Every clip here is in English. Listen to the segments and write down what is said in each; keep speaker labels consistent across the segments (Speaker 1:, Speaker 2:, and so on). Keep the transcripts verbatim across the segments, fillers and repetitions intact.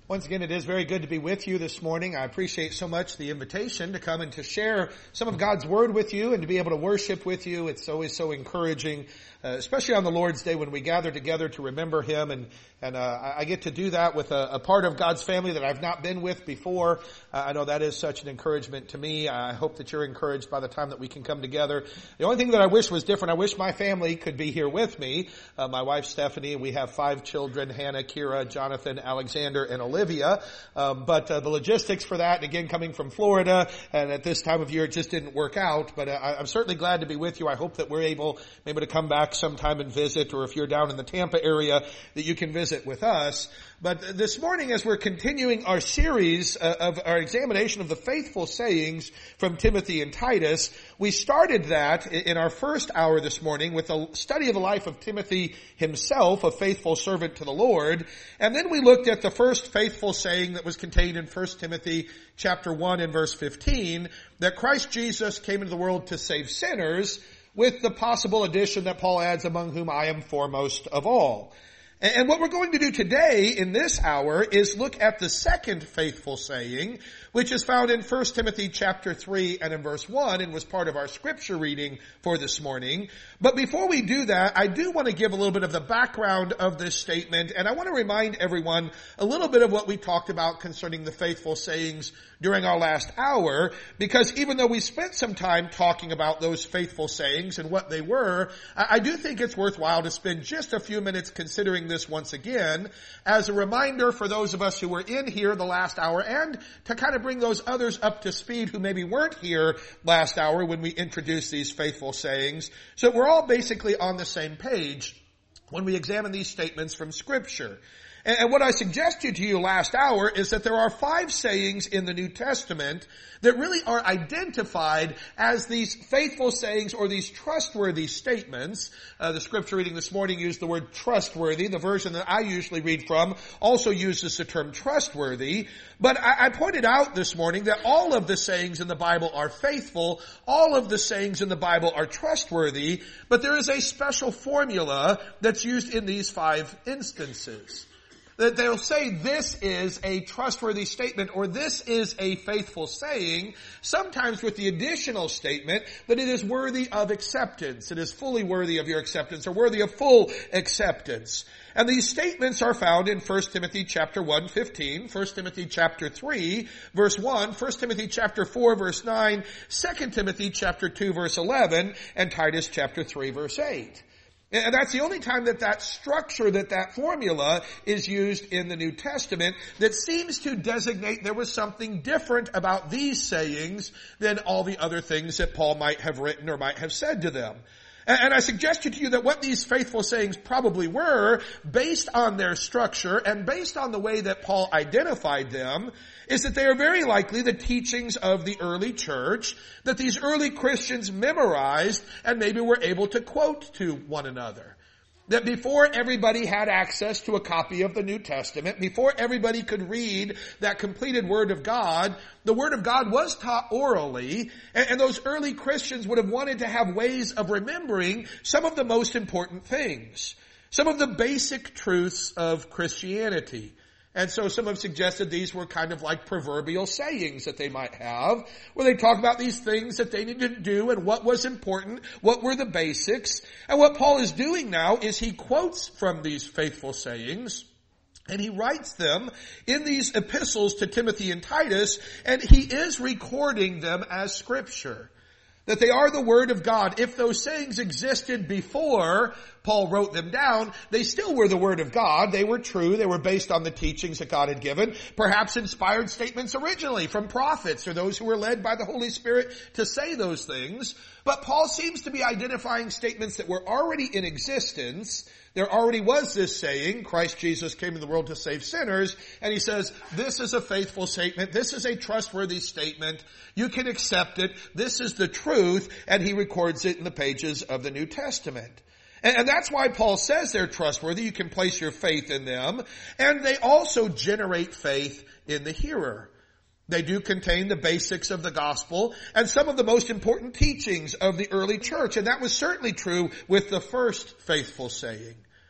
Speaker 1: Once again, it is very good to be with you this morning. I appreciate so much the invitation to come and to share some of God's Word with you and to be able to worship with you. It's always so encouraging, uh, especially on the Lord's Day when we gather together to remember Him. And, and uh, I get to do that with a, a part of God's family that I've not been with before. Uh, I know that is such an encouragement to me. I hope that you're encouraged by the time that we can come together. The only thing that I wish was different, I wish my family could be here with me. Uh, my wife, Stephanie, we have five children, Hannah, Kira, Jonathan, Alexander, and Olivia. Um, but uh, the logistics for that, and again, coming from Florida, and at this time of year, it just didn't work out. But uh, I, I'm certainly glad to be with you. I hope that we're able maybe to come back sometime and visit, or if you're down in the Tampa area, that you can visit with us. But this morning, as we're continuing our series uh, of our examination of the faithful sayings from Timothy and Titus, we started that in our first hour this morning with a study of the life of Timothy himself, a faithful servant to the Lord. And then we looked at the first faithful saying that was contained in First Timothy chapter one and verse fifteen, that Christ Jesus came into the world to save sinners, with the possible addition that Paul adds, among whom I am foremost of all. And what we're going to do today in this hour is look at the second faithful saying, which is found in First Timothy chapter three and in verse one, and was part of our scripture reading for this morning. But before we do that, I do want to give a little bit of the background of this statement, and I want to remind everyone a little bit of what we talked about concerning the faithful sayings during our last hour, because even though we spent some time talking about those faithful sayings and what they were, I do think it's worthwhile to spend just a few minutes considering this once again as a reminder for those of us who were in here the last hour, and to kind of bring those others up to speed who maybe weren't here last hour when we introduced these faithful sayings, so we're all basically on the same page when we examine these statements from Scripture. And what I suggested to you last hour is that there are five sayings in the New Testament that really are identified as these faithful sayings or these trustworthy statements. Uh, the scripture reading this morning used the word trustworthy. The version that I usually read from also uses the term trustworthy. But I, I pointed out this morning that all of the sayings in the Bible are faithful. All of the sayings in the Bible are trustworthy. But there is a special formula that's used in these five instances. That they'll say this is a trustworthy statement or this is a faithful saying, sometimes with the additional statement that it is worthy of acceptance. It is fully worthy of your acceptance or worthy of full acceptance. And these statements are found in First Timothy chapter one, fifteen, First Timothy chapter three, verse one, First Timothy chapter four, verse nine, Second Timothy chapter two, verse eleven, and Titus chapter three, verse eight. And that's the only time that that structure, that that formula is used in the New Testament that seems to designate there was something different about these sayings than all the other things that Paul might have written or might have said to them. And I suggested to you that what these faithful sayings probably were, based on their structure and based on the way that Paul identified them, is that they are very likely the teachings of the early church that these early Christians memorized and maybe were able to quote to one another. That before everybody had access to a copy of the New Testament, before everybody could read that completed Word of God, the Word of God was taught orally, and, and those early Christians would have wanted to have ways of remembering some of the most important things, some of the basic truths of Christianity. And so some have suggested these were kind of like proverbial sayings that they might have, where they talk about these things that they needed to do and what was important, what were the basics. And what Paul is doing now is he quotes from these faithful sayings, and he writes them in these epistles to Timothy and Titus, and he is recording them as Scripture. That they are the Word of God. If those sayings existed before Paul wrote them down, they still were the Word of God. They were true. They were based on the teachings that God had given. Perhaps inspired statements originally from prophets or those who were led by the Holy Spirit to say those things. But Paul seems to be identifying statements that were already in existence. There already was this saying, Christ Jesus came in the world to save sinners, and he says, this is a faithful statement, this is a trustworthy statement, you can accept it, this is the truth, and he records it in the pages of the New Testament. And, and that's why Paul says they're trustworthy, you can place your faith in them, and they also generate faith in the hearer. They do contain the basics of the gospel and some of the most important teachings of the early church. And that was certainly true with the first faithful saying.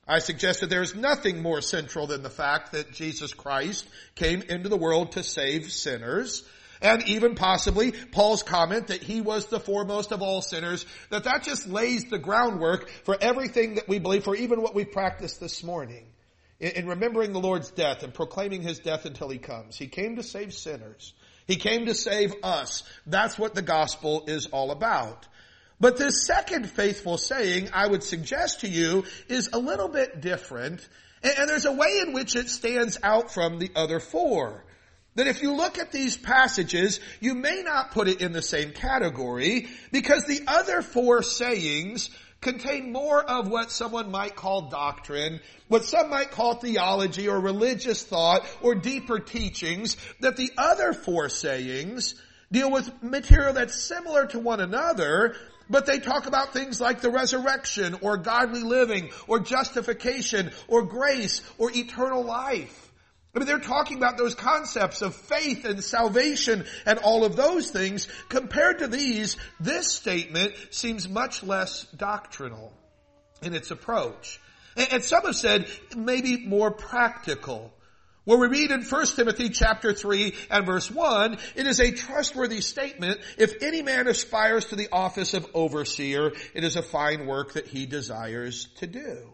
Speaker 1: I suggest that there is nothing more central than the fact that Jesus Christ came into the world to save sinners. And even possibly Paul's comment that he was the foremost of all sinners, that that just lays the groundwork for everything that we believe, for even what we practiced this morning. In, in remembering the Lord's death and proclaiming his death until he comes. He came to save sinners. He came to save us. That's what the gospel is all about. But this second faithful saying, I would suggest to you, is a little bit different. And, and there's a way in which it stands out from the other four. That if you look at these passages, you may not put it in the same category, because the other four sayings contain more of what someone might call doctrine, what some might call theology or religious thought or deeper teachings, that the other four sayings deal with material that's similar to one another, but they talk about things like the resurrection or godly living or justification or grace or eternal life. I mean, they're talking about those concepts of faith and salvation and all of those things. Compared to these, this statement seems much less doctrinal in its approach. And some have said maybe more practical. Where we read in First Timothy chapter three and verse one, it is a trustworthy statement. If any man aspires to the office of overseer, it is a fine work that he desires to do.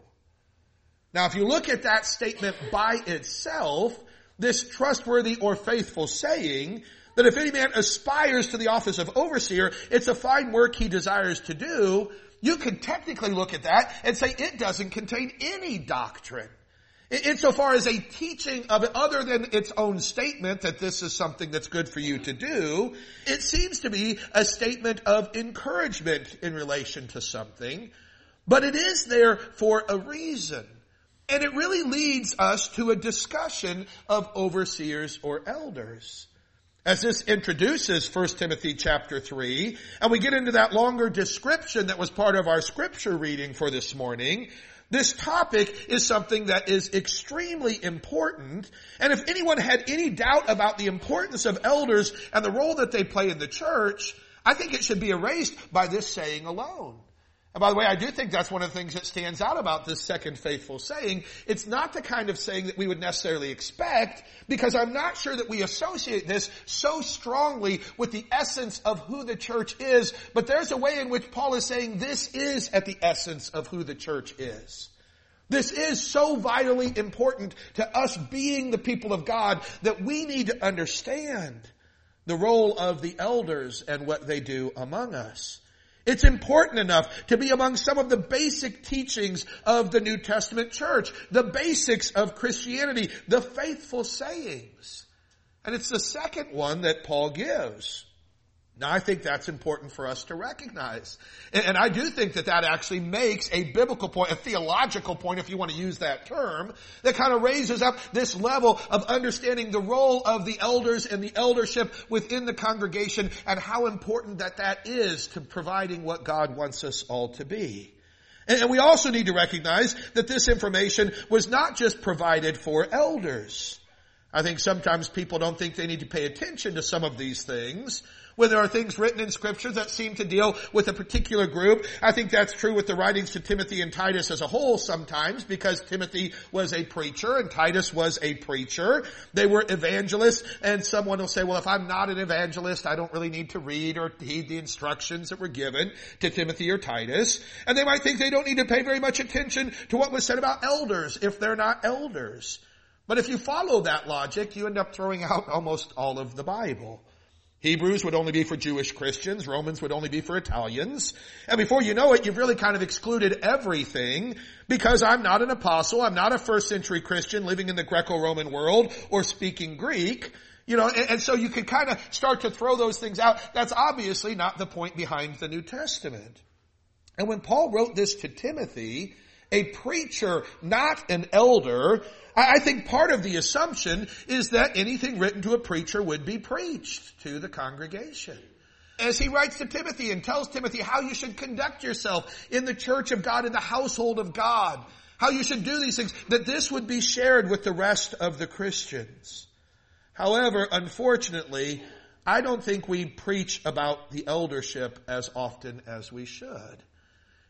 Speaker 1: Now, if you look at that statement by itself, this trustworthy or faithful saying, that if any man aspires to the office of overseer, it's a fine work he desires to do, you could technically look at that and say it doesn't contain any doctrine. Insofar as a teaching of it, other than its own statement that this is something that's good for you to do, it seems to be a statement of encouragement in relation to something, but it is there for a reason. And it really leads us to a discussion of overseers or elders. As this introduces First Timothy chapter three, and we get into that longer description that was part of our scripture reading for this morning, this topic is something that is extremely important. And if anyone had any doubt about the importance of elders and the role that they play in the church, I think it should be erased by this saying alone. And by the way, I do think that's one of the things that stands out about this second faithful saying. It's not the kind of saying that we would necessarily expect, because I'm not sure that we associate this so strongly with the essence of who the church is. But there's a way in which Paul is saying this is at the essence of who the church is. This is so vitally important to us being the people of God that we need to understand the role of the elders and what they do among us. It's important enough to be among some of the basic teachings of the New Testament church, the basics of Christianity, the faithful sayings. And it's the second one that Paul gives. Now, I think that's important for us to recognize. And, and I do think that that actually makes a biblical point, a theological point, if you want to use that term, that kind of raises up this level of understanding the role of the elders and the eldership within the congregation and how important that that is to providing what God wants us all to be. And, and we also need to recognize that this information was not just provided for elders. I think sometimes people don't think they need to pay attention to some of these things. When there are things written in Scripture that seem to deal with a particular group, I think that's true with the writings to Timothy and Titus as a whole sometimes, because Timothy was a preacher and Titus was a preacher. They were evangelists, and someone will say, well, if I'm not an evangelist, I don't really need to read or heed the instructions that were given to Timothy or Titus. And they might think they don't need to pay very much attention to what was said about elders if they're not elders. But if you follow that logic, you end up throwing out almost all of the Bible. Hebrews would only be for Jewish Christians. Romans would only be for Italians. And before you know it, you've really kind of excluded everything, because I'm not an apostle. I'm not a first century Christian living in the Greco-Roman world or speaking Greek. You know, and, and so you can kind of start to throw those things out. That's obviously not the point behind the New Testament. And when Paul wrote this to Timothy, a preacher, not an elder, I think part of the assumption is that anything written to a preacher would be preached to the congregation. As he writes to Timothy and tells Timothy how you should conduct yourself in the church of God, in the household of God, how you should do these things, that this would be shared with the rest of the Christians. However, unfortunately, I don't think we preach about the eldership as often as we should.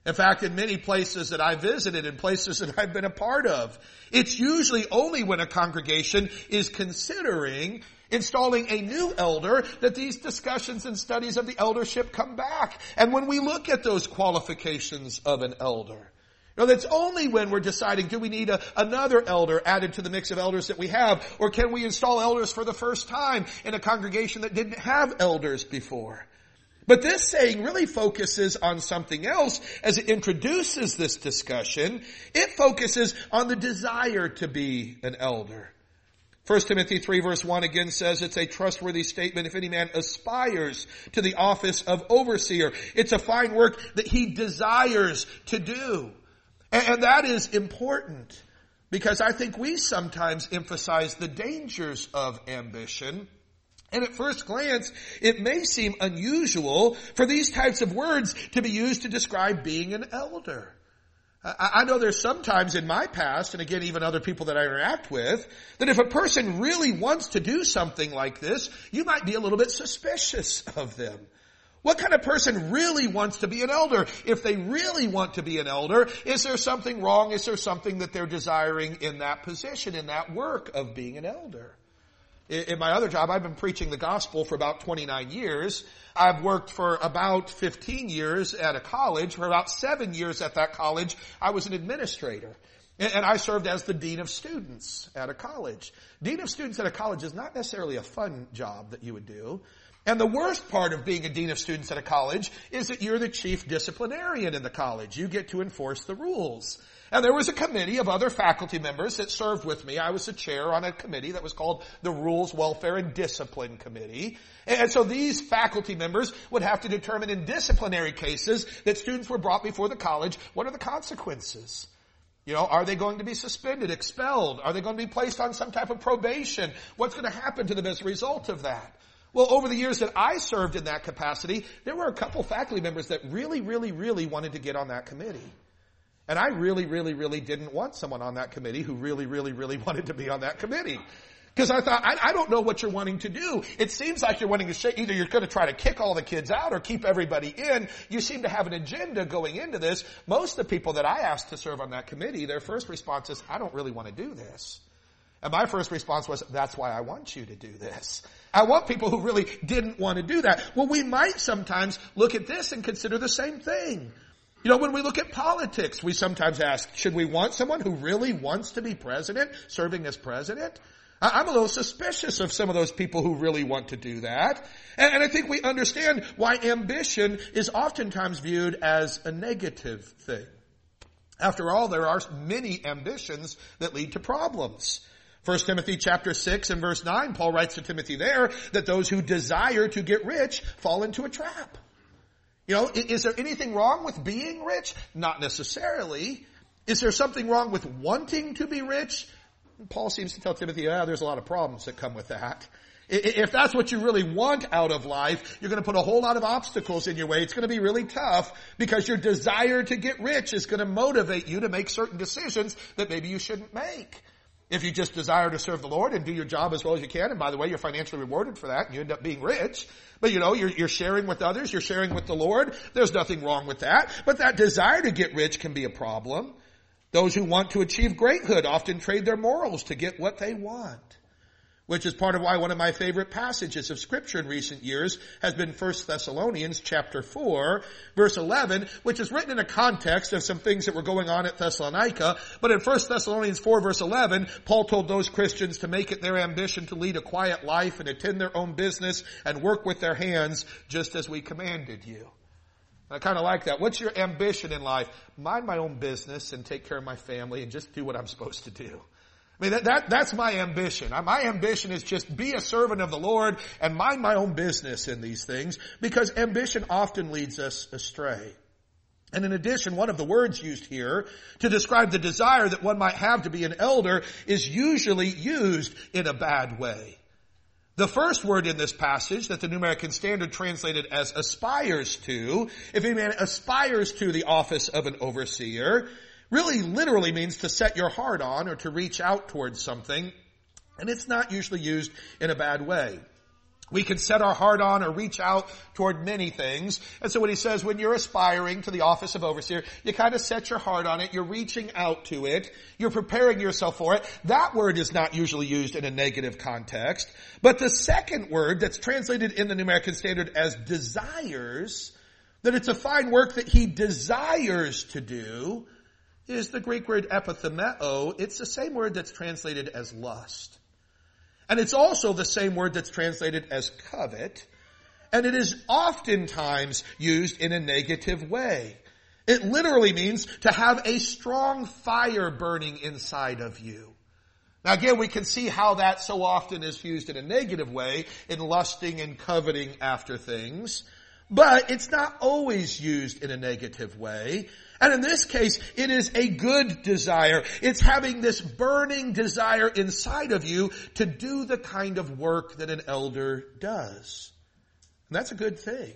Speaker 1: In fact, in many places that I visited and places that I've been a part of, it's usually only when a congregation is considering installing a new elder that these discussions and studies of the eldership come back. And when we look at those qualifications of an elder, you know, that's only when we're deciding, do we need a, another elder added to the mix of elders that we have? Or can we install elders for the first time in a congregation that didn't have elders before? But this saying really focuses on something else as it introduces this discussion. It focuses on the desire to be an elder. First Timothy three verse one again says it's a trustworthy statement if any man aspires to the office of overseer. It's a fine work that he desires to do. And that is important because I think we sometimes emphasize the dangers of ambition. And at first glance, it may seem unusual for these types of words to be used to describe being an elder. I know there's sometimes in my past, and again even other people that I interact with, that if a person really wants to do something like this, you might be a little bit suspicious of them. What kind of person really wants to be an elder? If they really want to be an elder, is there something wrong? Is there something that they're desiring in that position, in that work of being an elder? In my other job, I've been preaching the gospel for about twenty-nine years. I've worked for about fifteen years at a college. For about seven years at that college, I was an administrator. And I served as the dean of students at a college. Dean of students at a college is not necessarily a fun job that you would do. And the worst part of being a dean of students at a college is that you're the chief disciplinarian in the college. You get to enforce the rules. And there was a committee of other faculty members that served with me. I was the chair on a committee that was called the Rules, Welfare, and Discipline Committee. And so these faculty members would have to determine in disciplinary cases that students were brought before the college, what are the consequences? You know, are they going to be suspended, expelled? Are they going to be placed on some type of probation? What's going to happen to them as a result of that? Well, over the years that I served in that capacity, there were a couple faculty members that really, really, really wanted to get on that committee. And I really, really, really didn't want someone on that committee who really, really, really wanted to be on that committee. Because I thought, I, I don't know what you're wanting to do. It seems like you're wanting to say, either you're going to try to kick all the kids out or keep everybody in. You seem to have an agenda going into this. Most of the people that I asked to serve on that committee, their first response is, I don't really want to do this. And my first response was, that's why I want you to do this. I want people who really didn't want to do that. Well, we might sometimes look at this and consider the same thing. You know, when we look at politics, we sometimes ask, should we want someone who really wants to be president, serving as president? I'm a little suspicious of some of those people who really want to do that. And, and I think we understand why ambition is oftentimes viewed as a negative thing. After all, there are many ambitions that lead to problems. First Timothy chapter six and verse nine, Paul writes to Timothy there that those who desire to get rich fall into a trap. You know, is there anything wrong with being rich? Not necessarily. Is there something wrong with wanting to be rich? Paul seems to tell Timothy, yeah, there's a lot of problems that come with that. If that's what you really want out of life, you're going to put a whole lot of obstacles in your way. It's going to be really tough because your desire to get rich is going to motivate you to make certain decisions that maybe you shouldn't make. If you just desire to serve the Lord and do your job as well as you can, and by the way, you're financially rewarded for that, and you end up being rich. But you know, you're, you're sharing with others, you're sharing with the Lord. There's nothing wrong with that. But that desire to get rich can be a problem. Those who want to achieve greathood often trade their morals to get what they want. Which is part of why one of my favorite passages of Scripture in recent years has been First Thessalonians chapter four, verse eleven, which is written in a context of some things that were going on at Thessalonica. But in First Thessalonians four, verse eleven, Paul told those Christians to make it their ambition to lead a quiet life and attend their own business and work with their hands, just as we commanded you. I kind of like that. What's your ambition in life? Mind my own business and take care of my family and just do what I'm supposed to do. I mean, that, that, that's my ambition. My ambition is just be a servant of the Lord and mind my own business in these things, because ambition often leads us astray. And in addition, one of the words used here to describe the desire that one might have to be an elder is usually used in a bad way. The first word in this passage that the New American Standard translated as aspires to, if any man aspires to the office of an overseer, really literally means to set your heart on or to reach out towards something. And it's not usually used in a bad way. We can set our heart on or reach out toward many things. And so what he says, when you're aspiring to the office of overseer, you kind of set your heart on it. You're reaching out to it. You're preparing yourself for it. That word is not usually used in a negative context. But the second word that's translated in the New American Standard as desires, that it's a fine work that he desires to do, is the Greek word epithemeo. It's the same word that's translated as lust. And it's also the same word that's translated as covet. And it is oftentimes used in a negative way. It literally means to have a strong fire burning inside of you. Now again, we can see how that so often is used in a negative way, in lusting and coveting after things. But it's not always used in a negative way. And in this case, it is a good desire. It's having this burning desire inside of you to do the kind of work that an elder does. And that's a good thing.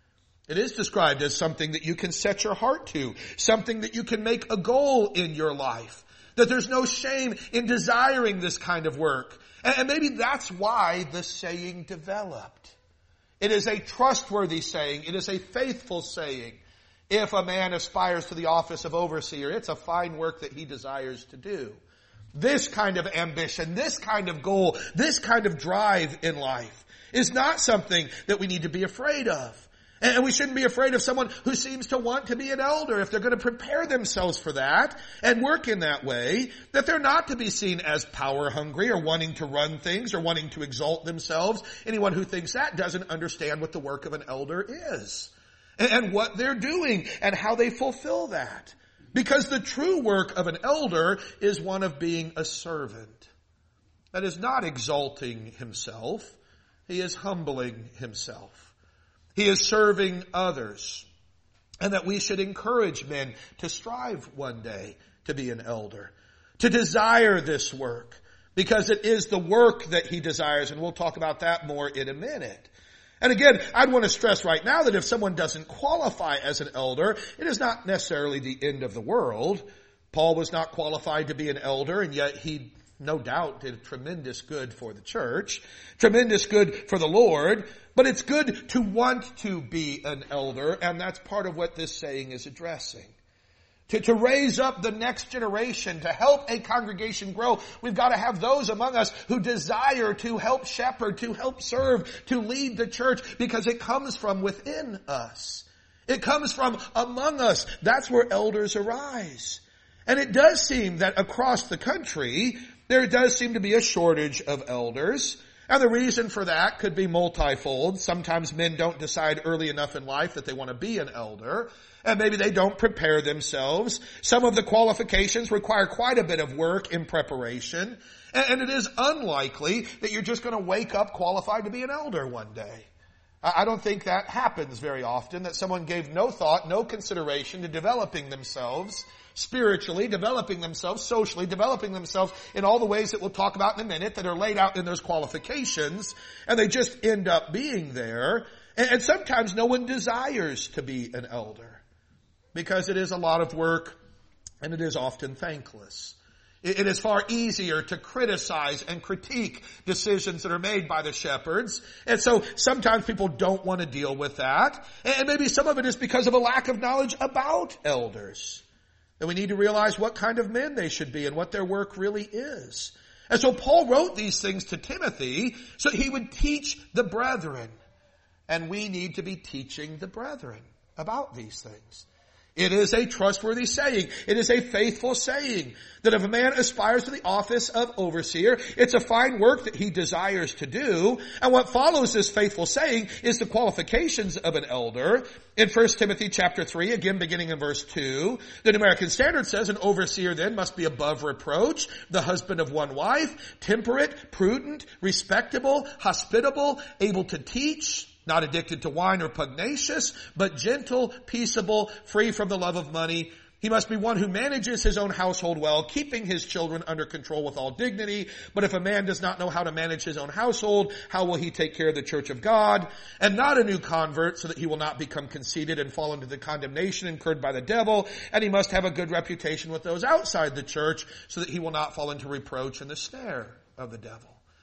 Speaker 1: It is described as something that you can set your heart to, something that you can make a goal in your life, that there's no shame in desiring this kind of work. And maybe that's why the saying developed. It is a trustworthy saying. It is a faithful saying. If a man aspires to the office of overseer, it's a fine work that he desires to do. This kind of ambition, this kind of goal, this kind of drive in life is not something that we need to be afraid of. And we shouldn't be afraid of someone who seems to want to be an elder if they're going to prepare themselves for that and work in that way, that they're not to be seen as power hungry or wanting to run things or wanting to exalt themselves. Anyone who thinks that doesn't understand what the work of an elder is and what they're doing and how they fulfill that. Because the true work of an elder is one of being a servant. That is not exalting himself. He is humbling himself. He is serving others. And that we should encourage men to strive one day to be an elder, to desire this work, because it is the work that he desires, and we'll talk about that more in a minute. And again, I'd want to stress right now that if someone doesn't qualify as an elder, it is not necessarily the end of the world. Paul was not qualified to be an elder, and yet he no doubt did tremendous good for the church, tremendous good for the Lord. But it's good to want to be an elder, and that's part of what this saying is addressing. To, to raise up the next generation, to help a congregation grow, we've got to have those among us who desire to help shepherd, to help serve, to lead the church, because it comes from within us. It comes from among us. That's where elders arise. And it does seem that across the country, there does seem to be a shortage of elders. And the reason for that could be multifold. Sometimes men don't decide early enough in life that they want to be an elder. And maybe they don't prepare themselves. Some of the qualifications require quite a bit of work in preparation. And it is unlikely that you're just going to wake up qualified to be an elder one day. I don't think that happens very often, that someone gave no thought, no consideration to developing themselves spiritually, developing themselves socially, developing themselves in all the ways that we'll talk about in a minute that are laid out in those qualifications, and they just end up being there. And sometimes no one desires to be an elder because it is a lot of work and it is often thankless. It is far easier to criticize and critique decisions that are made by the shepherds. And so sometimes people don't want to deal with that. And maybe some of it is because of a lack of knowledge about elders. And we need to realize what kind of men they should be and what their work really is. And so Paul wrote these things to Timothy so he would teach the brethren. And we need to be teaching the brethren about these things. It is a trustworthy saying. It is a faithful saying that if a man aspires to the office of overseer, it's a fine work that he desires to do. And what follows this faithful saying is the qualifications of an elder. In First Timothy chapter three, again beginning in verse two, the New American Standard says an overseer then must be above reproach, the husband of one wife, temperate, prudent, respectable, hospitable, able to teach, not addicted to wine or pugnacious, but gentle, peaceable, free from the love of money. He must be one who manages his own household well, keeping his children under control with all dignity. But if a man does not know how to manage his own household, how will he take care of the church of God? And not a new convert, so that he will not become conceited and fall into the condemnation incurred by the devil. And he must have a good reputation with those outside the church, so that he will not fall into reproach and the snare of the devil.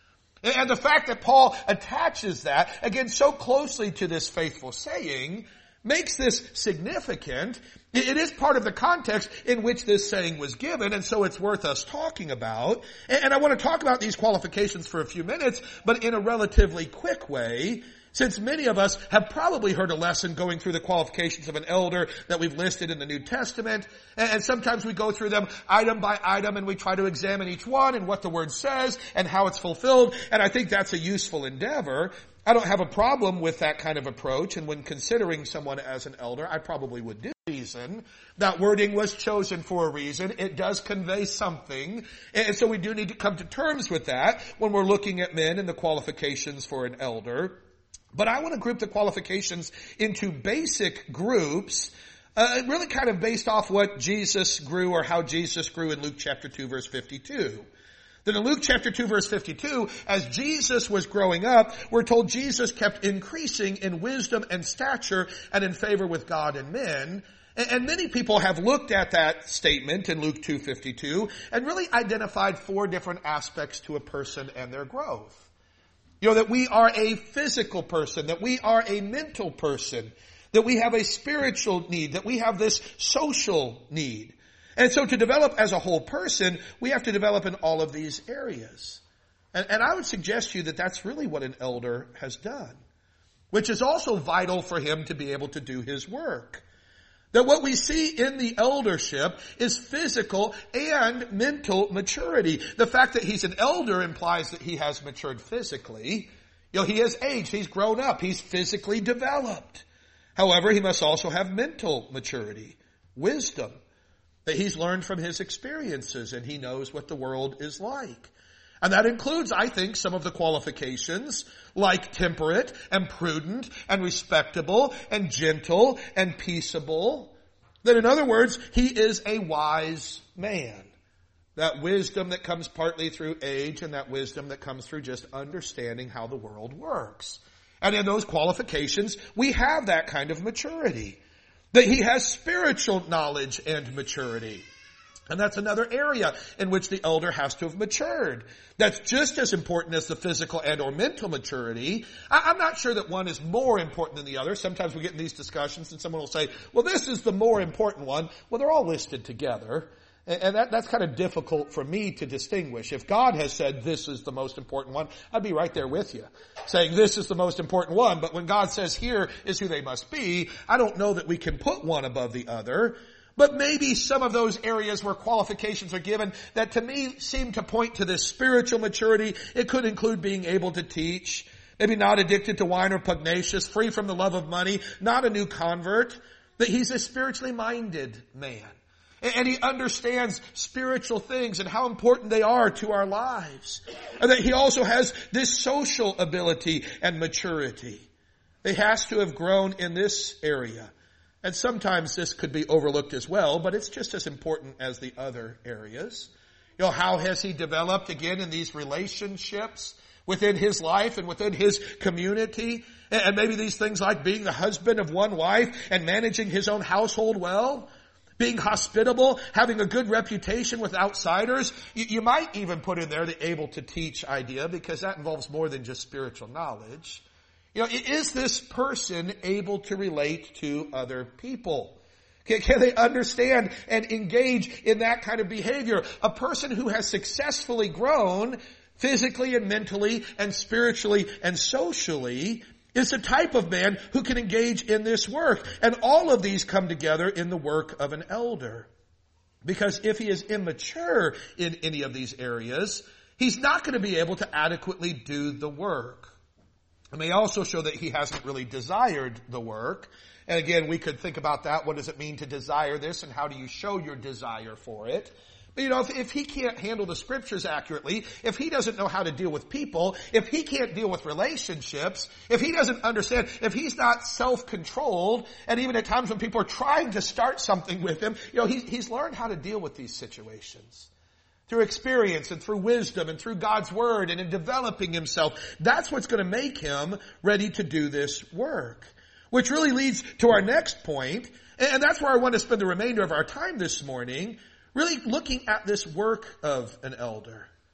Speaker 1: And the fact that Paul attaches that, again, so closely to this faithful saying, makes this significant. It is part of the context in which this saying was given, and so it's worth us talking about. And I want to talk about these qualifications for a few minutes, but in a relatively quick way, since many of us have probably heard a lesson going through the qualifications of an elder that we've listed in the New Testament, and sometimes we go through them item by item and we try to examine each one and what the word says and how it's fulfilled, and I think that's a useful endeavor. I don't have a problem with that kind of approach, and when considering someone as an elder, I probably would do reason. That wording was chosen for a reason. It does convey something, and so we do need to come to terms with that when we're looking at men and the qualifications for an elder. But I want to group the qualifications into basic groups, uh, really kind of based off what Jesus grew or how Jesus grew in Luke chapter two, verse fifty-two. Then in Luke chapter two, verse fifty-two, as Jesus was growing up, we're told Jesus kept increasing in wisdom and stature and in favor with God and men. And many people have looked at that statement in Luke two fifty-two and really identified four different aspects to a person and their growth. You know, that we are a physical person, that we are a mental person, that we have a spiritual need, that we have this social need. And so to develop as a whole person, we have to develop in all of these areas. And, and I would suggest to you that that's really what an elder has done, which is also vital for him to be able to do his work. That what we see in the eldership is physical and mental maturity. The fact that he's an elder implies that he has matured physically. You know, he has aged, he's grown up, he's physically developed. However, he must also have mental maturity, wisdom, that he's learned from his experiences and he knows what the world is like. And that includes, I think, some of the qualifications like temperate and prudent and respectable and gentle and peaceable. That in other words, he is a wise man. That wisdom that comes partly through age and that wisdom that comes through just understanding how the world works. And in those qualifications, we have that kind of maturity. That he has spiritual knowledge and maturity. And that's another area in which the elder has to have matured. That's just as important as the physical and or mental maturity. I, I'm not sure that one is more important than the other. Sometimes we get in these discussions and someone will say, well, this is the more important one. Well, they're all listed together. And, and that, that's kind of difficult for me to distinguish. If God has said this is the most important one, I'd be right there with you, saying this is the most important one. But when God says here is who they must be, I don't know that we can put one above the other. But maybe some of those areas where qualifications are given that to me seem to point to this spiritual maturity. It could include being able to teach, maybe not addicted to wine or pugnacious, free from the love of money, not a new convert, that he's a spiritually minded man. And he understands spiritual things and how important they are to our lives. And that he also has this social ability and maturity. He has to have grown in this area. And sometimes this could be overlooked as well, but it's just as important as the other areas. You know, how has he developed again in these relationships within his life and within his community? And maybe these things like being the husband of one wife and managing his own household well, being hospitable, having a good reputation with outsiders. You, you might even put in there the able to teach idea because that involves more than just spiritual knowledge. You know, is this person able to relate to other people? Can, can they understand and engage in that kind of behavior? A person who has successfully grown physically and mentally and spiritually and socially is the type of man who can engage in this work. And all of these come together in the work of an elder. Because if he is immature in any of these areas, he's not going to be able to adequately do the work. It may also show that he hasn't really desired the work. And again, we could think about that. What does it mean to desire this and how do you show your desire for it? But you know, if, if he can't handle the scriptures accurately, if he doesn't know how to deal with people, if he can't deal with relationships, if he doesn't understand, if he's not self-controlled, and even at times when people are trying to start something with him, you know, he, he's learned how to deal with these situations. Through experience and through wisdom and through God's word and in developing himself. That's what's going to make him ready to do this work. Which really leads to our next point, and that's where I want to spend the remainder of our time this morning, really looking at this work of an elder.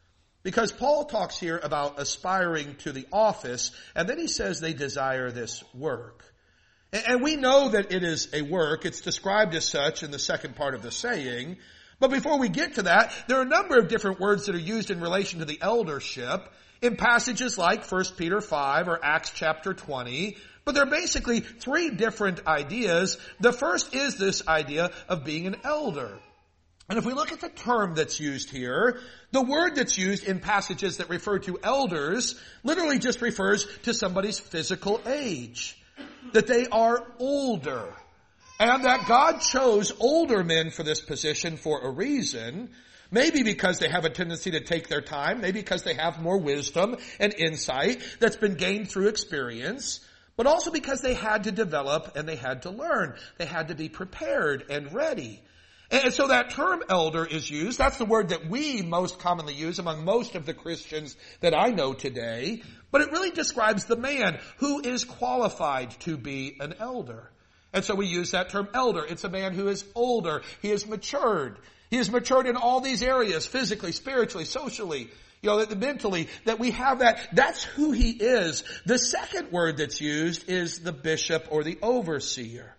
Speaker 1: Because Paul talks here about aspiring to the office, and then he says they desire this work. And we know that it is a work. It's described as such in the second part of the saying. But before we get to that, there are a number of different words that are used in relation to the eldership in passages like First Peter five or Acts chapter twenty. But there are basically three different ideas. The first is this idea of being an elder. And if we look at the term that's used here, the word that's used in passages that refer to elders literally just refers to somebody's physical age. That they are older. And that God chose older men for this position for a reason. Maybe because they have a tendency to take their time. Maybe because they have more wisdom and insight that's been gained through experience. But also because they had to develop and they had to learn. They had to be prepared and ready. And so that term elder is used. That's the word that we most commonly use among most of the Christians that I know today. But it really describes the man who is qualified to be an elder. And so we use that term elder. It's a man who is older. He is matured. He is matured in all these areas, physically, spiritually, socially, you know, mentally, that we have that. That's who he is. The second word that's used is the bishop or the overseer.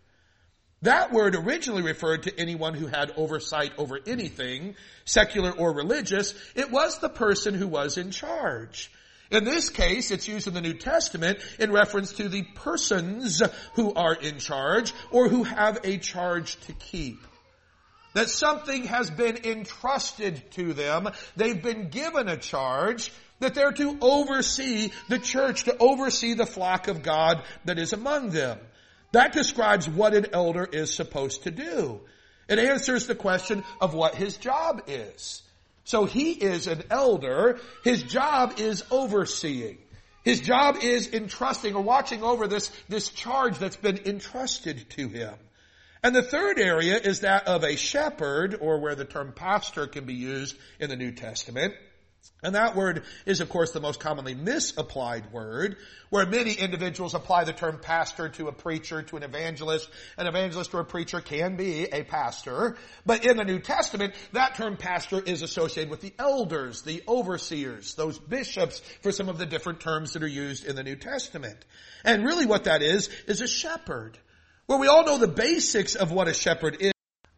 Speaker 1: That word originally referred to anyone who had oversight over anything, secular or religious. It was the person who was in charge. In this case, it's used in the New Testament in reference to the persons who are in charge or who have a charge to keep. That something has been entrusted to them. They've been given a charge that they're to oversee the church, to oversee the flock of God that is among them. That describes what an elder is supposed to do. It answers the question of what his job is. So he is an elder. His job is overseeing. His job is entrusting or watching over this, this charge that's been entrusted to him. And the third area is that of a shepherd, or where the term pastor can be used in the New Testament. And that word is, of course, the most commonly misapplied word, where many individuals apply the term pastor to a preacher, to an evangelist. An evangelist or a preacher can be a pastor. But in the New Testament, that term pastor is associated with the elders, the overseers, those bishops for some of the different terms that are used in the New Testament. And really what that is, is a shepherd. Where we all know the basics of what a shepherd is.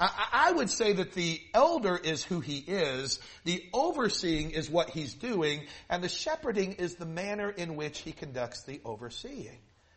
Speaker 1: I would say that the elder is who he is, the overseeing is what he's doing, and the shepherding is the manner in which he conducts the overseeing.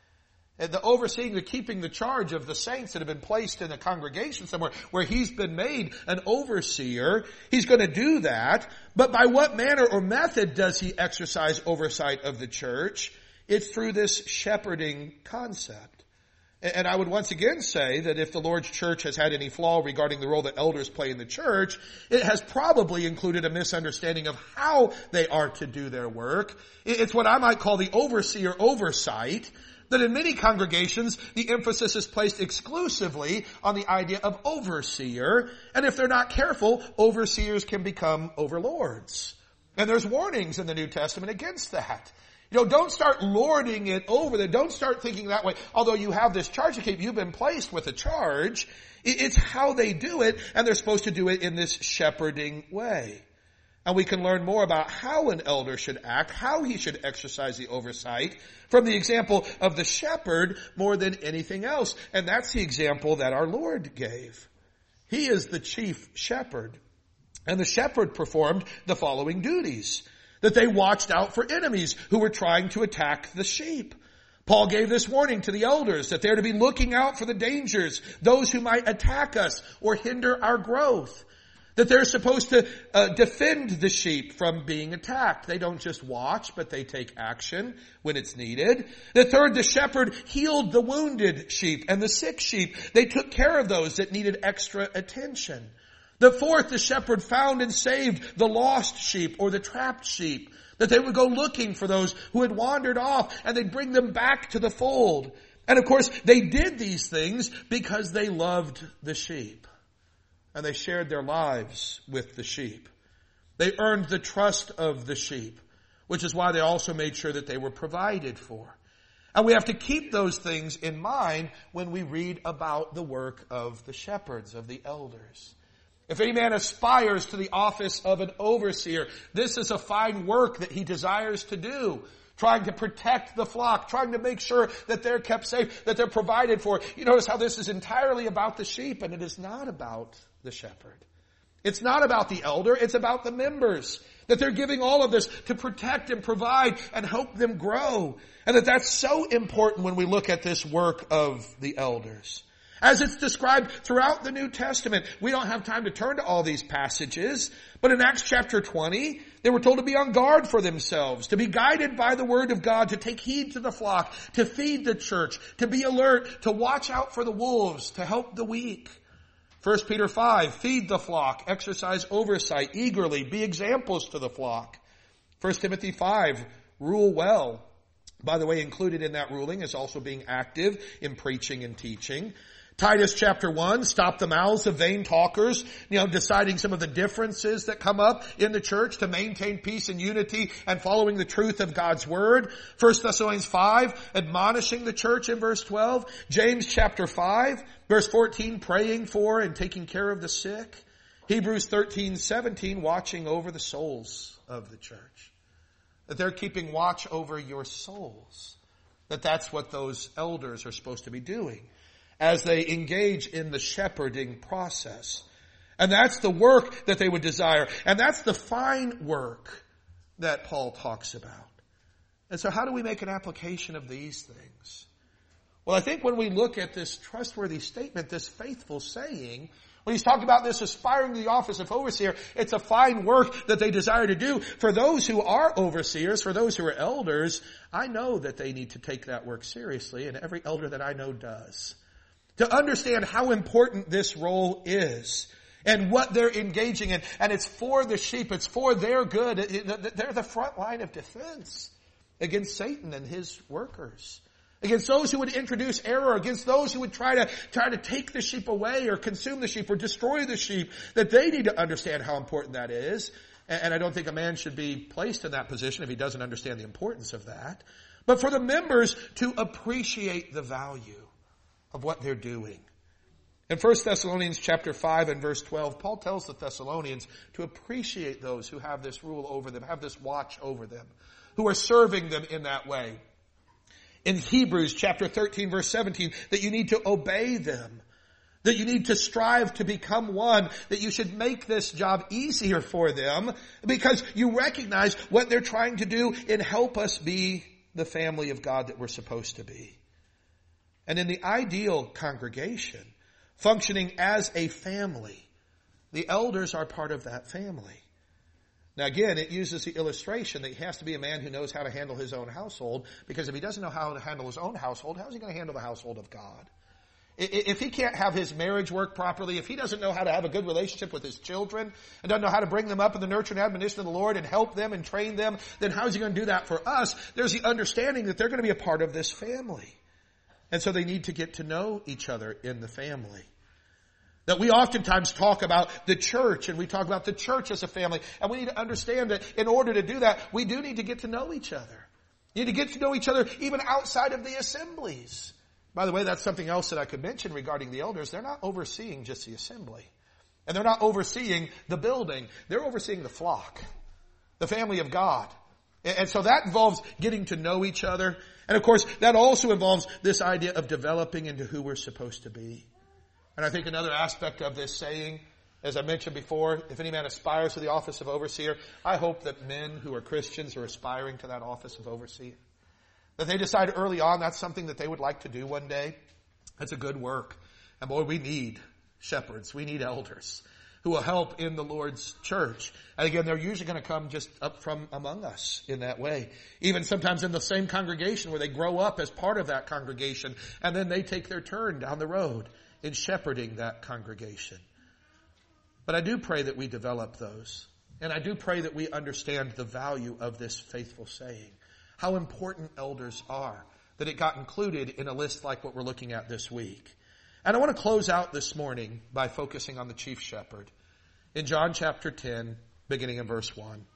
Speaker 1: And the overseeing, the keeping the charge of the saints that have been placed in a congregation somewhere where he's been made an overseer, he's going to do that. But by what manner or method does he exercise oversight of the church? It's through this shepherding concept. And I would once again say that if the Lord's church has had any flaw regarding the role that elders play in the church, it has probably included a misunderstanding of how they are to do their work. It's what I might call the overseer oversight, that in many congregations, the emphasis is placed exclusively on the idea of overseer. And if they're not careful, overseers can become overlords. And there's warnings in the New Testament against that. You know, don't start lording it over them. Don't start thinking that way. Although you have this charge to keep, you've been placed with a charge. It's how they do it, and they're supposed to do it in this shepherding way. And we can learn more about how an elder should act, how he should exercise the oversight, from the example of the shepherd more than anything else. And that's the example that our Lord gave. He is the chief shepherd. And the shepherd performed the following duties. That they watched out for enemies who were trying to attack the sheep. Paul gave this warning to the elders that they're to be looking out for the dangers, those who might attack us or hinder our growth. That they're supposed to uh, defend the sheep from being attacked. They don't just watch, but they take action when it's needed. The third, the shepherd healed the wounded sheep and the sick sheep. They took care of those that needed extra attention. The fourth, the shepherd found and saved the lost sheep or the trapped sheep. That they would go looking for those who had wandered off and they'd bring them back to the fold. And of course, they did these things because they loved the sheep. And they shared their lives with the sheep. They earned the trust of the sheep, which is why they also made sure that they were provided for. And we have to keep those things in mind when we read about the work of the shepherds, of the elders. If any man aspires to the office of an overseer, this is a fine work that he desires to do. Trying to protect the flock, trying to make sure that they're kept safe, that they're provided for. You notice how this is entirely about the sheep, and it is not about the shepherd. It's not about the elder, it's about the members. That they're giving all of this to protect and provide and help them grow. And that that's so important when we look at this work of the elders. As it's described throughout the New Testament, we don't have time to turn to all these passages, but in Acts chapter twenty, they were told to be on guard for themselves, to be guided by the word of God, to take heed to the flock, to feed the church, to be alert, to watch out for the wolves, to help the weak. First Peter five, feed the flock, exercise oversight, eagerly, be examples to the flock. First Timothy five, rule well. By the way, included in that ruling is also being active in preaching and teaching. Titus chapter one, stop the mouths of vain talkers, you know, deciding some of the differences that come up in the church to maintain peace and unity and following the truth of God's word. First Thessalonians five, admonishing the church in verse twelve. James chapter five, verse fourteen, praying for and taking care of the sick. Hebrews thirteen, seventeen, watching over the souls of the church. That they're keeping watch over your souls. That that's what those elders are supposed to be doing as they engage in the shepherding process. And that's the work that they would desire. And that's the fine work that Paul talks about. And so how do we make an application of these things? Well, I think when we look at this trustworthy statement, this faithful saying, when he's talking about this aspiring to the office of overseer, it's a fine work that they desire to do. For those who are overseers, for those who are elders, I know that they need to take that work seriously, and every elder that I know does. To understand how important this role is and what they're engaging in. And it's for the sheep. It's for their good. They're the front line of defense against Satan and his workers. Against those who would introduce error. Against those who would try to, try to take the sheep away or consume the sheep or destroy the sheep. That they need to understand how important that is. And I don't think a man should be placed in that position if he doesn't understand the importance of that. But for the members to appreciate the value of what they're doing. In First Thessalonians chapter five and verse twelve, Paul tells the Thessalonians to appreciate those who have this rule over them, have this watch over them, who are serving them in that way. In Hebrews chapter thirteen verse seventeen, that you need to obey them, that you need to strive to become one, that you should make this job easier for them because you recognize what they're trying to do and help us be the family of God that we're supposed to be. And in the ideal congregation, functioning as a family, the elders are part of that family. Now again, it uses the illustration that he has to be a man who knows how to handle his own household, because if he doesn't know how to handle his own household, how's he going to handle the household of God? If he can't have his marriage work properly, if he doesn't know how to have a good relationship with his children, and doesn't know how to bring them up in the nurture and admonition of the Lord and help them and train them, then how is he going to do that for us? There's the understanding that they're going to be a part of this family. And so they need to get to know each other in the family. That we oftentimes talk about the church, and we talk about the church as a family. And we need to understand that in order to do that, we do need to get to know each other. You need to get to know each other even outside of the assemblies. By the way, that's something else that I could mention regarding the elders. They're not overseeing just the assembly. And they're not overseeing the building. They're overseeing the flock, the family of God. And so that involves getting to know each other. And of course, that also involves this idea of developing into who we're supposed to be. And I think another aspect of this saying, as I mentioned before, if any man aspires to the office of overseer, I hope that men who are Christians are aspiring to that office of overseer. That they decide early on that's something that they would like to do one day. That's a good work. And boy, we need shepherds. We need elders who will help in the Lord's church. And again, they're usually going to come just up from among us in that way. Even sometimes in the same congregation where they grow up as part of that congregation. And then they take their turn down the road in shepherding that congregation. But I do pray that we develop those. And I do pray that we understand the value of this faithful saying. How important elders are. That it got included in a list like what we're looking at this week. And I want to close out this morning by focusing on the chief shepherd. In John chapter ten, beginning in verse one.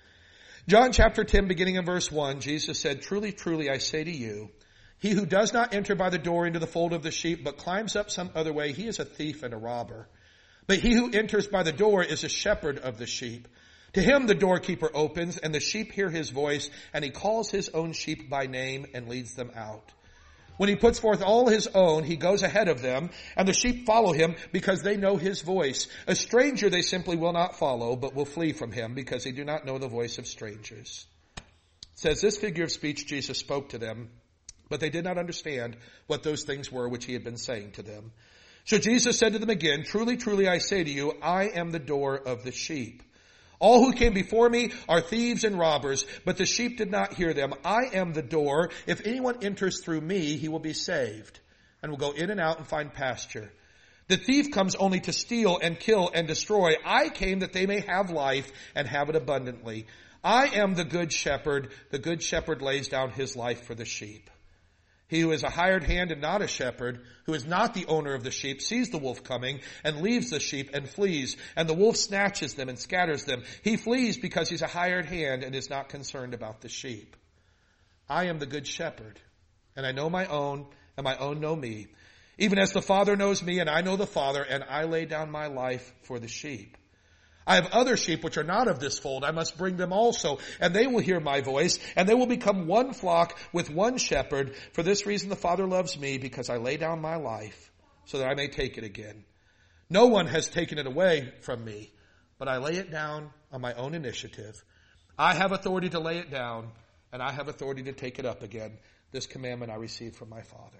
Speaker 1: John chapter ten, beginning in verse one, Jesus said, "Truly, truly, I say to you, he who does not enter by the door into the fold of the sheep, but climbs up some other way, he is a thief and a robber. But he who enters by the door is a shepherd of the sheep. To him the doorkeeper opens, and the sheep hear his voice, and he calls his own sheep by name and leads them out. When he puts forth all his own, he goes ahead of them, and the sheep follow him because they know his voice. A stranger they simply will not follow, but will flee from him because they do not know the voice of strangers. It says, this figure of speech Jesus spoke to them, but they did not understand what those things were which he had been saying to them. So Jesus said to them again, truly, truly, I say to you, I am the door of the sheep. All who came before me are thieves and robbers, but the sheep did not hear them. I am the door. If anyone enters through me, he will be saved, and will go in and out and find pasture. The thief comes only to steal and kill and destroy. I came that they may have life and have it abundantly. I am the good shepherd. The good shepherd lays down his life for the sheep. He who is a hired hand and not a shepherd, who is not the owner of the sheep, sees the wolf coming and leaves the sheep and flees, and the wolf snatches them and scatters them. He flees because he's a hired hand and is not concerned about the sheep. I am the good shepherd, and I know my own, and my own know me. Even as the Father knows me, and I know the Father, and I lay down my life for the sheep. I have other sheep which are not of this fold. I must bring them also, and they will hear my voice, and they will become one flock with one shepherd. For this reason the Father loves me, because I lay down my life, so that I may take it again. No one has taken it away from me, but I lay it down on my own initiative. I have authority to lay it down, and I have authority to take it up again. This commandment I received from my Father.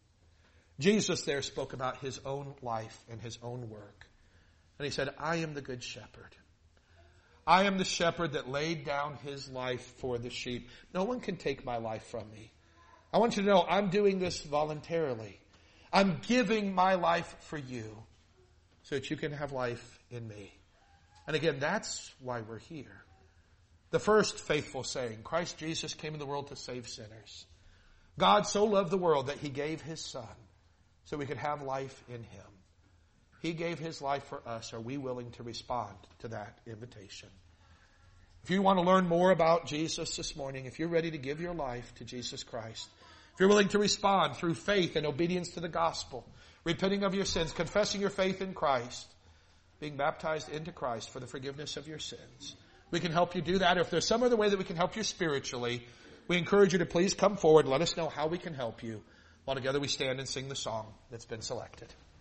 Speaker 1: Jesus there spoke about his own life and his own work. And he said, I am the good shepherd. I am the shepherd that laid down his life for the sheep. No one can take my life from me. I want you to know I'm doing this voluntarily. I'm giving my life for you so that you can have life in me. And again, that's why we're here. The first faithful saying, Christ Jesus came in the world to save sinners. God so loved the world that he gave his Son so we could have life in him. He gave his life for us. Are we willing to respond to that invitation? If you want to learn more about Jesus this morning, if you're ready to give your life to Jesus Christ, if you're willing to respond through faith and obedience to the gospel, repenting of your sins, confessing your faith in Christ, being baptized into Christ for the forgiveness of your sins, we can help you do that. If there's some other way that we can help you spiritually, we encourage you to please come forward and let us know how we can help you. While together we stand and sing the song that's been selected.